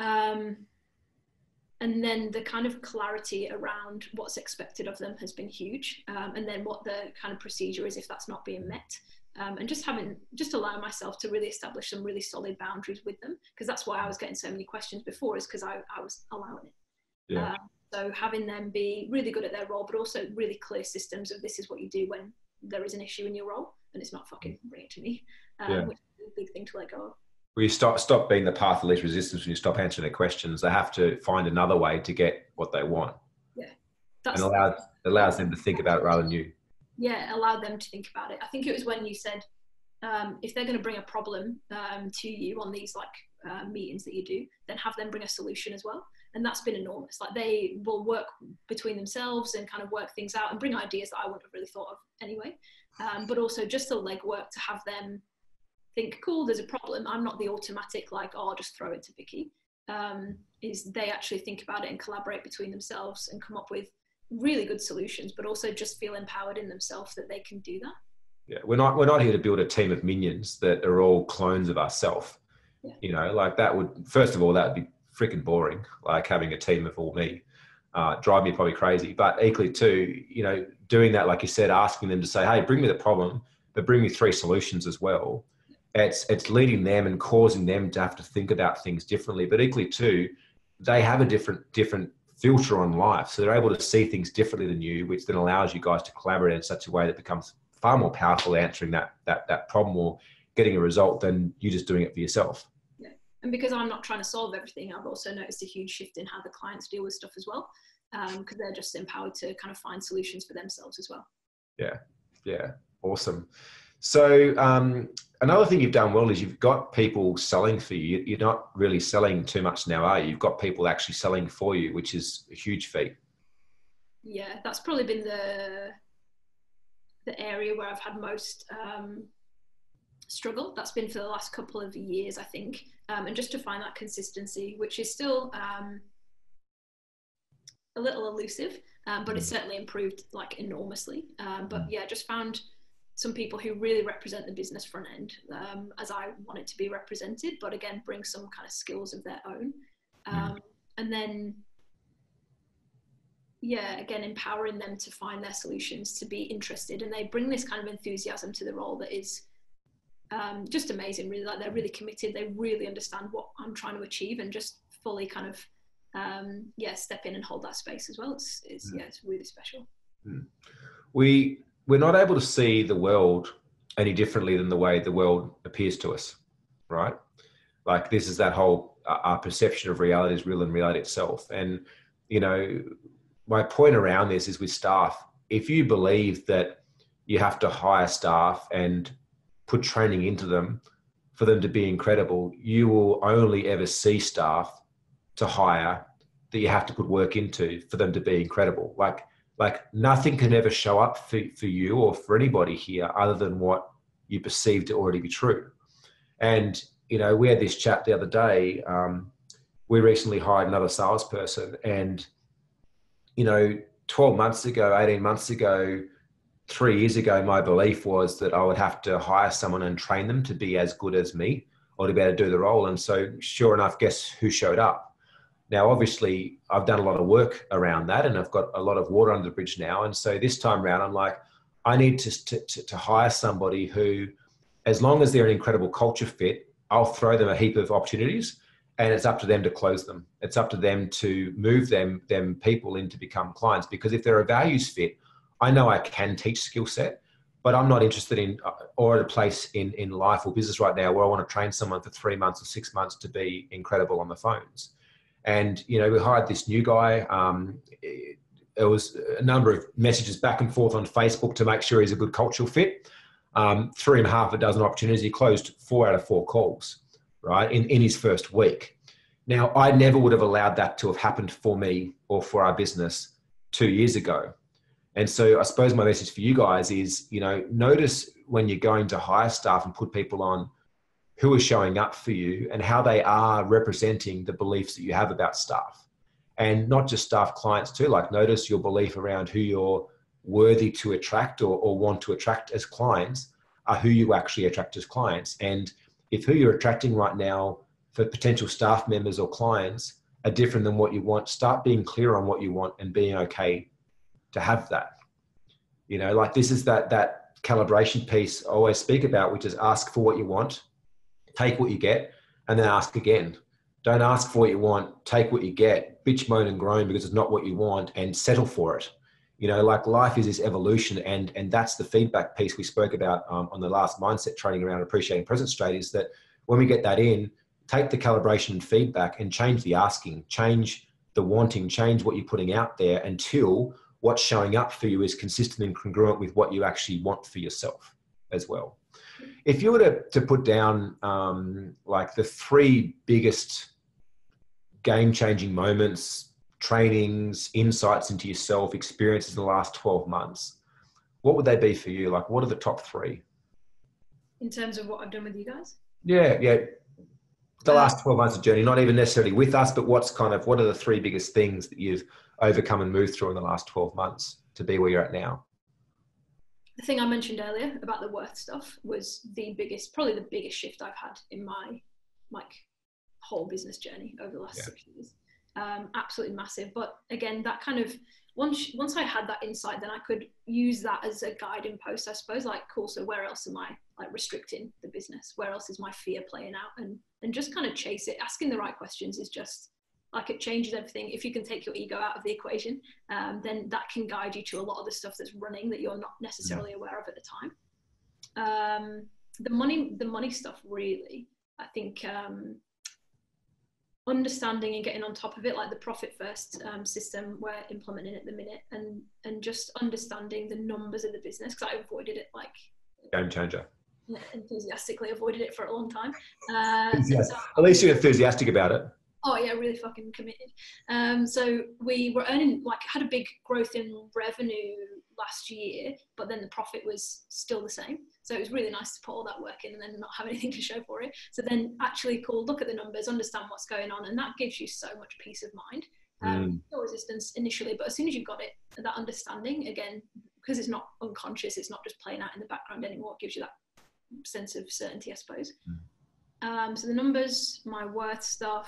And then the kind of clarity around what's expected of them has been huge, and then what the kind of procedure is if that's not being met. And just allowing myself to really establish some really solid boundaries with them, because that's why I was getting so many questions before, is because I was allowing it. So having them be really good at their role, but also really clear systems of this is what you do when there is an issue in your role, and it's not fucking bring it to me, which is a big thing to let go of. Well, you stop being the path of least resistance when you stop answering their questions. They have to find another way to get what they want. Yeah. And allows them to think about it rather than you. Yeah, allow them to think about it. I think it was when you said, if they're going to bring a problem to you on these meetings that you do, then have them bring a solution as well. And that's been enormous. They will work between themselves and kind of work things out and bring ideas that I wouldn't have really thought of anyway. But also just the legwork to have them think, cool, there's a problem. I'm not the automatic I'll just throw it to Vicky. Is they actually think about it and collaborate between themselves and come up with really good solutions, but also just feel empowered in themselves that they can do that. Yeah, we're not here to build a team of minions that are all clones of ourselves. Yeah. You know, like that would, first of all, that would be freaking boring. Like having a team of all me, drive me probably crazy. But equally too, you know, doing that, like you said, asking them to say, hey, bring me the problem, but bring me 3 solutions as well. It's leading them and causing them to have to think about things differently. But equally too, they have a different filter on life, so they're able to see things differently than you, which then allows you guys to collaborate in such a way that becomes far more powerful answering that problem or getting a result than you just doing it for yourself. Yeah. And because I'm not trying to solve everything, I've also noticed a huge shift in how the clients deal with stuff as well, because they're just empowered to kind of find solutions for themselves as well. Yeah, awesome. So another thing you've done well is you've got people selling for you. You're not really selling too much now, are you? You've got people actually selling for you, which is a huge feat. Yeah, that's probably been the area where I've had most struggle. That's been for the last couple of years, I think. And just to find that consistency, which is still a little elusive, but it's certainly improved like enormously. But yeah, just found some people who really represent the business front end as I want it to be represented, but again, bring some kind of skills of their own. And then, yeah, again, empowering them to find their solutions, to be interested. And they bring this kind of enthusiasm to the role that is just amazing, really. Like they're really committed. They really understand what I'm trying to achieve and just fully kind of, step in and hold that space as well. It's really special. We're not able to see the world any differently than the way the world appears to us, right? Like this is that whole, our perception of reality is real and reality itself. And, you know, my point around this is with staff, if you believe that you have to hire staff and put training into them for them to be incredible, you will only ever see staff to hire that you have to put work into for them to be incredible. Like nothing can ever show up for you or for anybody here other than what you perceive to already be true. And, you know, we had this chat the other day. We recently hired another salesperson and, you know, 12 months ago, 18 months ago, 3 years ago, my belief was that I would have to hire someone and train them to be as good as me or to be able to do the role. And so sure enough, guess who showed up? Now, obviously, I've done a lot of work around that and I've got a lot of water under the bridge now. And so this time around, I'm like, I need to hire somebody who, as long as they're an incredible culture fit, I'll throw them a heap of opportunities and it's up to them to close them. It's up to them to move them people in to become clients. Because if they're a values fit, I know I can teach skill set, but I'm not interested in or at a place in life or business right now where I want to train someone for 3 months or 6 months to be incredible on the phones. And, you know, we hired this new guy. There was a number of messages back and forth on Facebook to make sure he's a good cultural fit. 3.5 dozen opportunities. He closed 4 out of 4 calls, right, in his first week. Now, I never would have allowed that to have happened for me or for our business 2 years ago. And so I suppose my message for you guys is, you know, notice when you're going to hire staff and put people on, who are showing up for you and how they are representing the beliefs that you have about staff. And not just staff, clients too. Like notice your belief around who you're worthy to attract or want to attract as clients are who you actually attract as clients. And if who you're attracting right now for potential staff members or clients are different than what you want, start being clear on what you want and being okay to have that. You know, like this is that calibration piece I always speak about, which is ask for what you want, take what you get, and then ask again. Don't ask for what you want, take what you get, bitch, moan and groan because it's not what you want and settle for it. You know, like life is this evolution and that's the feedback piece we spoke about on the last mindset training around appreciating present state is that when we get that in, take the calibration and feedback and change the asking, change the wanting, change what you're putting out there until what's showing up for you is consistent and congruent with what you actually want for yourself as well. If you were to put down like the 3 biggest game-changing moments, trainings, insights into yourself, experiences in the last 12 months, what would they be for you? Like, what are the top 3? In terms of what I've done with you guys? Yeah. The last 12 months of journey, not even necessarily with us, but what are the 3 biggest things that you've overcome and moved through in the last 12 months to be where you're at now? the thing I mentioned earlier about the worth stuff was probably the biggest shift I've had in my like whole business journey over the last 6 years. Absolutely massive. But again, that kind of, once I had that insight, then I could use that as a guiding post, I suppose. Like, cool, so where else am I like restricting the business? Where else is my fear playing out? And just kind of chase it. Asking the right questions is just like, it changes everything. If you can take your ego out of the equation, then that can guide you to a lot of the stuff that's running that you're not necessarily aware of at the time. The money stuff, really, I think, understanding and getting on top of it, like the profit first system we're implementing at the minute, and just understanding the numbers of the business, because I avoided it like game changer. Enthusiastically avoided it for a long time. So, at least you're enthusiastic about it. Oh yeah, really fucking committed. So we were earning, like, had a big growth in revenue last year, but then the profit was still the same. So it was really nice to put all that work in and then not have anything to show for it. So then actually, cool, look at the numbers, understand what's going on, and that gives you so much peace of mind. No resistance initially, but as soon as you've got it, that understanding, again, because it's not unconscious, it's not just playing out in the background anymore, it gives you that sense of certainty, I suppose. So the numbers, my worth stuff,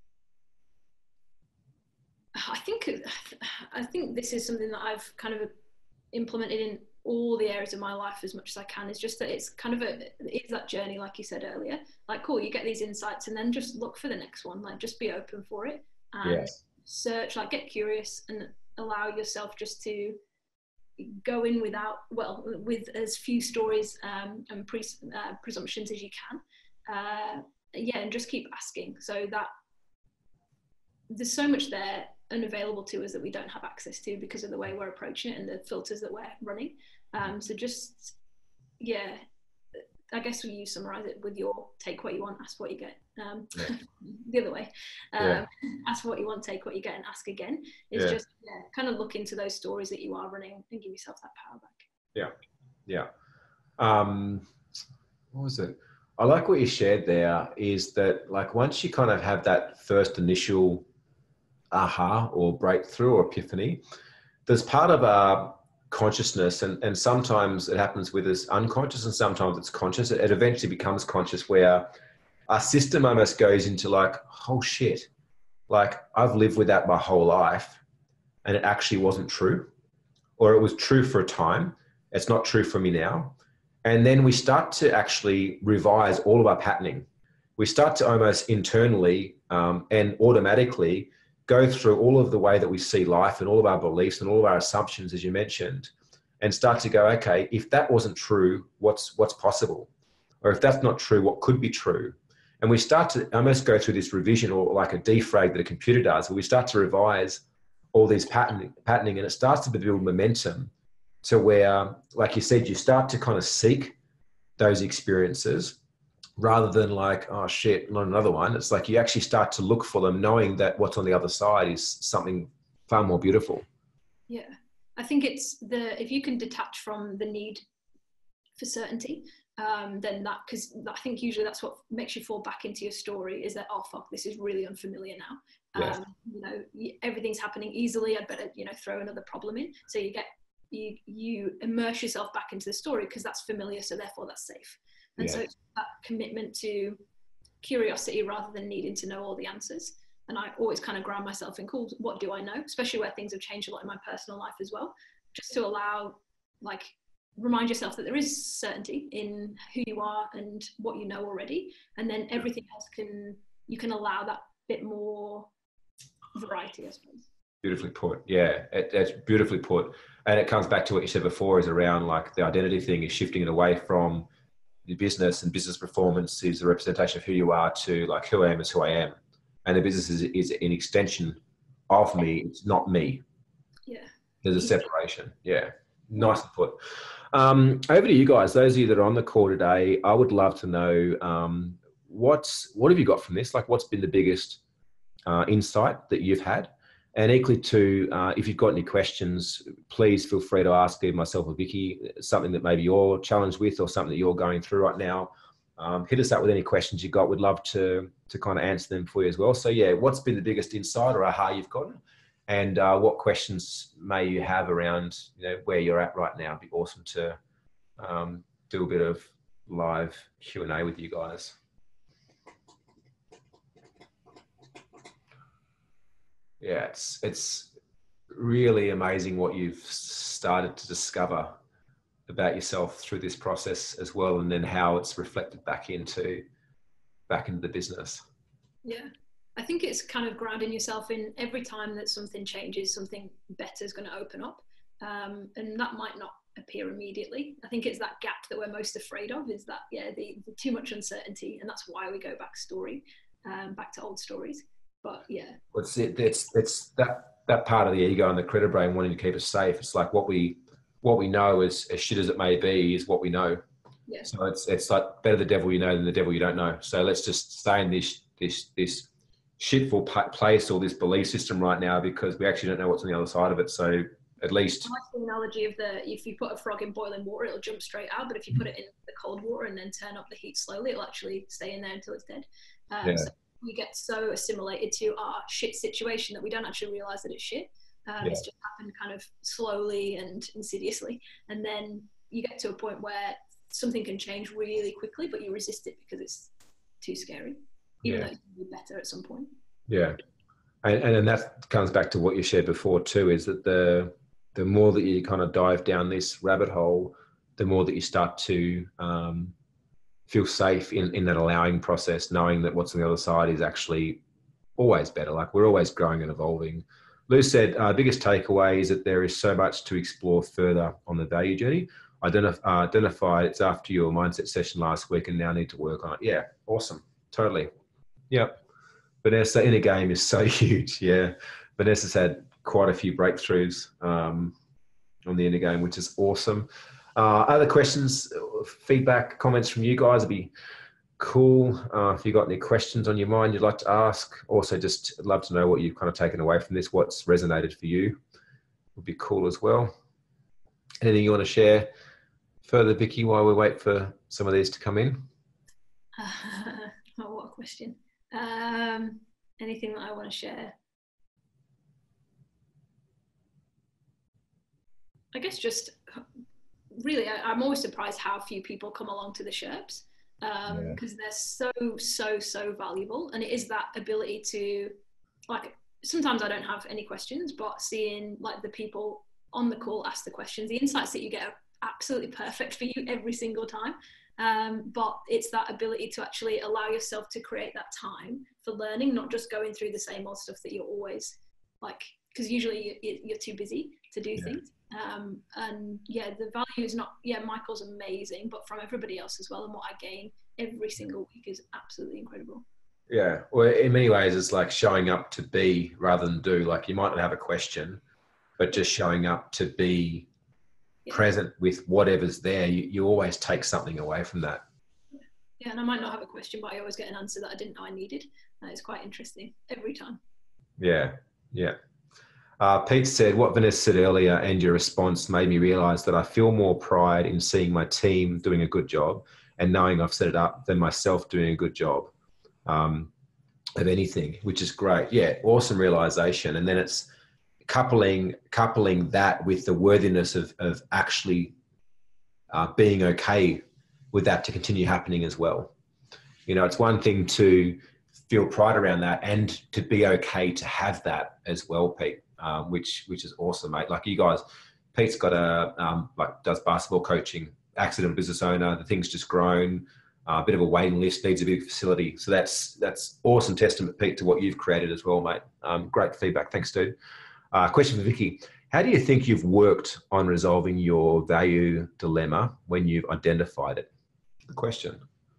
I think this is something that I've kind of implemented in all the areas of my life as much as I can. Is just that it's kind of it's that journey, like you said earlier. Like, cool, you get these insights and then just look for the next one. Like, just be open for it and search. Like, get curious and allow yourself just to go in with as few stories and presumptions as you can. And just keep asking. So that there's so much there unavailable to us that we don't have access to because of the way we're approaching it and the filters that we're running. So just, I guess you summarize it with your take what you want, ask what you get. The other way, ask what you want, take what you get, and ask again. It's just kind of look into those stories that you are running and give yourself that power back. What was it? I like what you shared there, is that like once you kind of have that first initial aha or breakthrough or epiphany, there's part of our consciousness, and sometimes it happens with us unconscious and sometimes it's conscious. It eventually becomes conscious, where our system almost goes into like, oh shit, like I've lived with that my whole life and it actually wasn't true, or it was true for a time, it's not true for me now. And then we start to actually revise all of our patterning. We start to almost internally and automatically go through all of the way that we see life and all of our beliefs and all of our assumptions, as you mentioned, and start to go, okay, if that wasn't true, what's possible? Or if that's not true, what could be true? And we start to almost go through this revision, or like a defrag that a computer does, where we start to revise all these patterning, and it starts to build momentum to where, like you said, you start to kind of seek those experiences rather than like, oh shit, not another one. It's like you actually start to look for them, knowing that what's on the other side is something far more beautiful. Yeah. I think it's if you can detach from the need for certainty, then that, because I think usually that's what makes you fall back into your story, is that, oh fuck, this is really unfamiliar now. Everything's happening easily. I'd better, throw another problem in. So you immerse yourself back into the story because that's familiar, so therefore that's safe. And so it's that commitment to curiosity rather than needing to know all the answers. And I always kind of ground myself in, cool, what do I know? Especially where things have changed a lot in my personal life as well. Just to allow, like, remind yourself that there is certainty in who you are and what you know already. And then everything else you can allow that bit more variety, I suppose. Beautifully put. Yeah, it's beautifully put. And it comes back to what you said before, is around like the identity thing, is shifting it away from the business, and business performance is the representation of who you are, to like, who I am is who I am. And the business is an extension of me. It's not me. Yeah. There's a separation. Yeah. Nicely put. Over to you guys. Those of you that are on the call today, I would love to know what have you got from this? Like, what's been the biggest insight that you've had? And equally too, if you've got any questions, please feel free to ask either myself or Vicky something that maybe you're challenged with or something that you're going through right now. Hit us up with any questions you've got. We'd love to kind of answer them for you as well. So yeah, what's been the biggest insight or aha you've gotten? And what questions may you have around where you're at right now? It'd be awesome to do a bit of live Q&A with you guys. Yeah, it's really amazing what you've started to discover about yourself through this process as well, and then how it's reflected back into the business. Yeah, I think it's kind of grounding yourself in every time that something changes, something better is going to open up, and that might not appear immediately. I think it's that gap that we're most afraid of, is that the too much uncertainty, and that's why we go back to old stories. But yeah, it's that part of the ego and the critter brain wanting to keep us safe. It's like what we know, as shit as it may be, is what we know. Yeah. So it's like better the devil you know than the devil you don't know. So let's just stay in this shitful place, or this belief system right now, because we actually don't know what's on the other side of it. So at least, I like the analogy of if you put a frog in boiling water, it'll jump straight out, but if you put it in the cold water and then turn up the heat slowly, it'll actually stay in there until it's dead. So we get so assimilated to our shit situation that we don't actually realize that it's shit. It's just happened kind of slowly and insidiously, and then you get to a point where something can change really quickly, but you resist it because it's too scary, even though it's going to be better at some point. Yeah, and that comes back to what you shared before too, is that the more that you kind of dive down this rabbit hole, the more that you start to feel safe in that allowing process, knowing that what's on the other side is actually always better. Like, we're always growing and evolving. Lou said, biggest takeaway is that there is so much to explore further on the value journey. Identified it's after your mindset session last week and now need to work on it. Yeah, awesome. Totally. Yep. Vanessa, inner game is so huge. Yeah. Vanessa's had quite a few breakthroughs on the inner game, which is awesome. Other questions, feedback, comments from you guys would be cool. If you've got any questions on your mind you'd like to ask, also just love to know what you've kind of taken away from this, what's resonated for you would be cool as well. Anything you want to share further, Vicky, while we wait for some of these to come in? What a question. Anything that I want to share? I guess just really, I'm always surprised how few people come along to the Sherps, because they're so valuable. And it is that ability to, like, sometimes I don't have any questions, but seeing like the people on the call ask the questions, the insights that you get are absolutely perfect for you every single time. But it's that ability to actually allow yourself to create that time for learning, not just going through the same old stuff that you're always like, because usually you're too busy to do things. And the value is not, Michael's amazing, but from everybody else as well. And what I gain every single week is absolutely incredible. Yeah. Well, in many ways, it's like showing up to be rather than do. Like, you might not have a question, but just showing up to be present with whatever's there, you always take something away from that. Yeah, and I might not have a question, but I always get an answer that I didn't know I needed. It's quite interesting every time. Yeah. Pete said, what Vanessa said earlier and your response made me realize that I feel more pride in seeing my team doing a good job and knowing I've set it up than myself doing a good job of anything, which is great. Yeah, awesome realization. And then it's coupling that with the worthiness of actually being okay with that to continue happening as well. You know, it's one thing to feel pride around that and to be okay to have that as well, Pete, which is awesome, mate. Like, you guys, Pete's got does basketball coaching, accidental business owner, the thing's just grown, a bit of a waiting list, needs a big facility. So that's awesome testament, Pete, to what you've created as well, mate. Great feedback. Thanks, dude. Question for Vicky. How do you think you've worked on resolving your value dilemma when you've identified it? The question.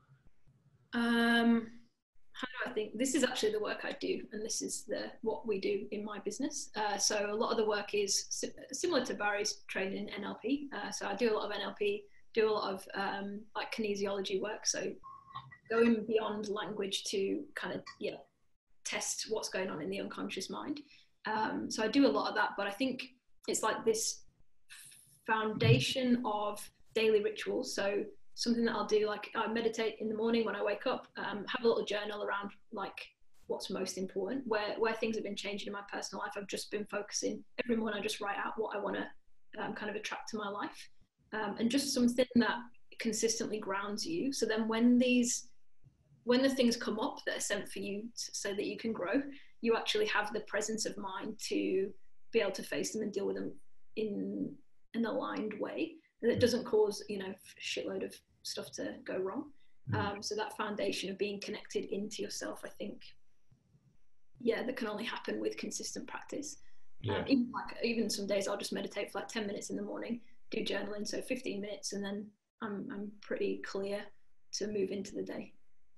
How do I think? This is actually the work I do, and this is what we do in my business. So a lot of the work is similar to Barry's training in NLP. So I do a lot of NLP, do a lot of like kinesiology work. So going beyond language to kind of test what's going on in the unconscious mind. So I do a lot of that, but I think it's like this foundation of daily rituals. So something that I'll do, like I meditate in the morning when I wake up, have a little journal around like what's most important, where things have been changing in my personal life. I've just been focusing every morning. I just write out what I want to kind of attract to my life. and just something that consistently grounds you. So then when the things come up that are sent for you so that you can grow, you actually have the presence of mind to be able to face them and deal with them in an aligned way that doesn't cause, you know, a shitload of stuff to go wrong. So that foundation of being connected into yourself, I think, that can only happen with consistent practice. Even some days I'll just meditate for like 10 minutes in the morning, do journaling, so 15 minutes, and then I'm pretty clear to move into the day.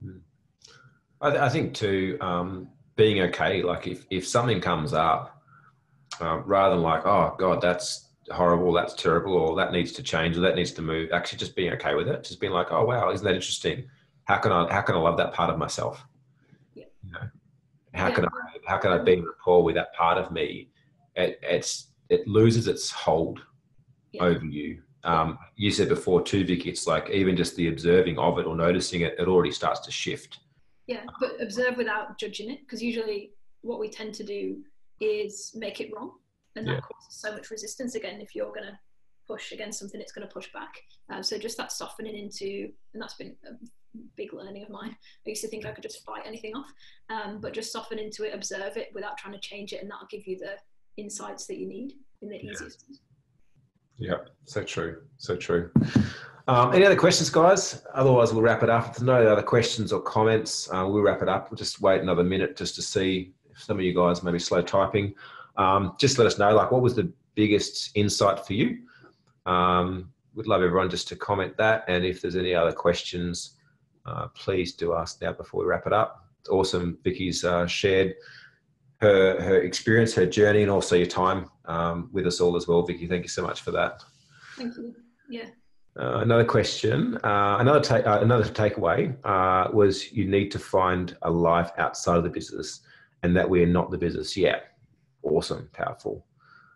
I think too, being okay, like if something comes up, rather than like, oh God, that's horrible, that's terrible, or that needs to change, or that needs to move, actually just being okay with it, just being like, oh wow, isn't that interesting? How can I love that part of myself? You know, how can I be in rapport with that part of me? It loses its hold over you. You said before too, Vicky, it's like even just the observing of it or noticing it, it already starts to shift. Yeah, but observe without judging it, because usually what we tend to do is make it wrong, and that causes so much resistance. Again, if you're going to push against something, it's going to push back. So just that softening into, and that's been a big learning of mine. I used to think I could just fight anything off, but just soften into it, observe it without trying to change it, and that'll give you the insights that you need in the easiest. Yeah, so true, so true. Any other questions, guys? Otherwise, we'll wrap it up. If there's no other questions or comments, we'll wrap it up. We'll just wait another minute just to see if some of you guys may be slow typing. Just let us know, like, what was the biggest insight for you? We'd love everyone just to comment that. And if there's any other questions, please do ask now before we wrap it up. It's awesome. Vicky's shared her experience, her journey, and also your time with us all as well. Vicky, thank you so much for that. Thank you. Yeah. Another question, another takeaway was you need to find a life outside of the business, and that we're not the business. Yeah, awesome, powerful.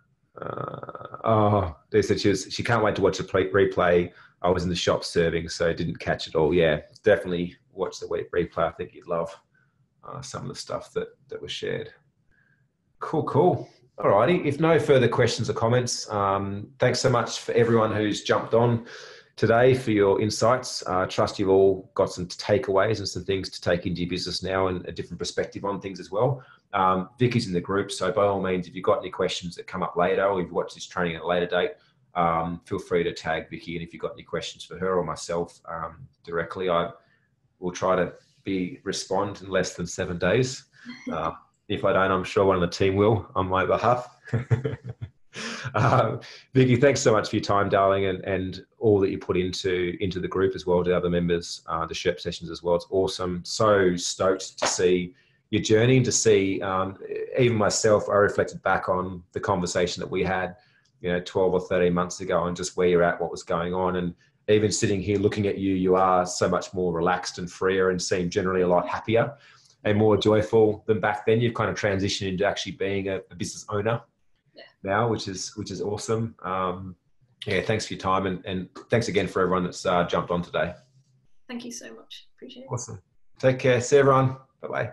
They said she can't wait to watch the replay. I was in the shop serving, so didn't catch it all. Yeah, definitely watch the replay. I think you'd love some of the stuff that was shared. Cool. Alrighty, if no further questions or comments, thanks so much for everyone who's jumped on today for your insights. I trust you've all got some takeaways and some things to take into your business now, and a different perspective on things as well. Vicky's in the group, so by all means, if you've got any questions that come up later, or if you watch this training at a later date, feel free to tag Vicky, and if you've got any questions for her or myself directly, I will try to respond in less than 7 days. If I don't, I'm sure one of the team will on my behalf. Vicky, thanks so much for your time, darling, and all that you put into the group as well, to other members, the Sherpa sessions as well. It's awesome. So stoked to see your journey, and to see even myself, I reflected back on the conversation that we had, 12 or 13 months ago, and just where you're at, what was going on. And even sitting here looking at you, you are so much more relaxed and freer, and seem generally a lot happier and more joyful than back then. You've kind of transitioned into actually being a business owner now, which is awesome. Thanks for your time, and thanks again for everyone that's jumped on today. Thank you so much. Appreciate it. Awesome. Take care. See everyone. Bye-bye.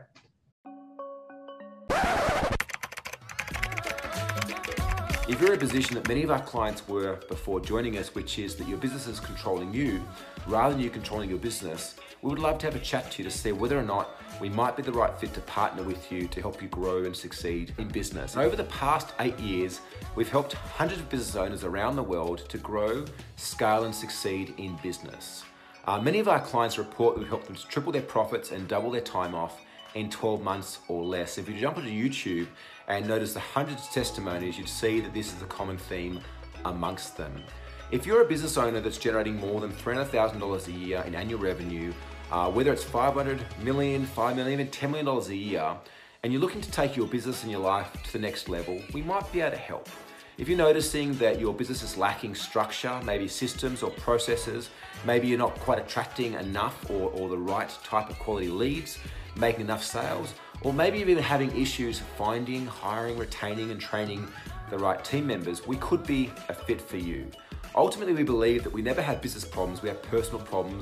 If you're in a position that many of our clients were before joining us, which is that your business is controlling you rather than you controlling your business, we would love to have a chat to you to see whether or not we might be the right fit to partner with you to help you grow and succeed in business. And over the past 8 years, we've helped hundreds of business owners around the world to grow, scale, and succeed in business. Many of our clients report that we've helped them to triple their profits and double their time off in 12 months or less. If you jump onto YouTube and notice the hundreds of testimonies, you'd see that this is a common theme amongst them. If you're a business owner that's generating more than $300,000 a year in annual revenue, whether it's 500 million, 5 million, even $10 million a year, and you're looking to take your business and your life to the next level, we might be able to help. If you're noticing that your business is lacking structure, maybe systems or processes, maybe you're not quite attracting enough or the right type of quality leads, making enough sales, or maybe you're even having issues finding, hiring, retaining, and training the right team members, we could be a fit for you. Ultimately, we believe that we never have business problems, we have personal problems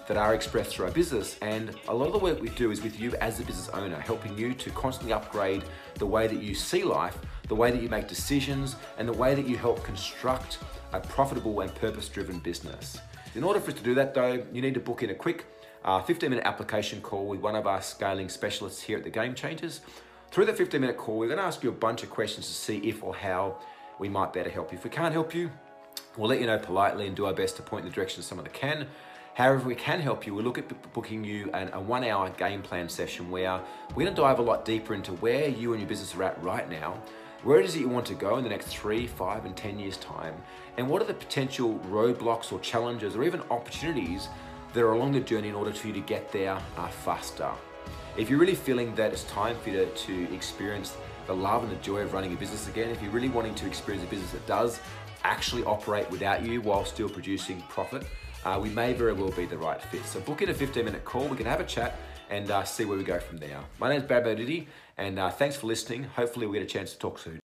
that are expressed through our business. And a lot of the work we do is with you as a business owner, helping you to constantly upgrade the way that you see life, the way that you make decisions, and the way that you help construct a profitable and purpose-driven business. In order for us to do that though, you need to book in a quick 15-minute application call with one of our scaling specialists here at the Game Changers. Through that 15-minute call, we're going to ask you a bunch of questions to see if or how we might better help you. If we can't help you, we'll let you know politely and do our best to point in the direction of someone that can. However, if we can help you, we'll look at booking you a 1-hour game plan session where we're going to dive a lot deeper into where you and your business are at right now, where it is that you want to go in the next 3, 5, and 10 years' time, and what are the potential roadblocks or challenges or even opportunities that are along the journey in order for you to get there faster. If you're really feeling that it's time for you to experience the love and the joy of running a business again, if you're really wanting to experience a business that does actually operate without you while still producing profit, we may very well be the right fit. So book in a 15-minute call, we can have a chat and see where we go from there. My name is Brad Bodidi, and thanks for listening. Hopefully we get a chance to talk soon.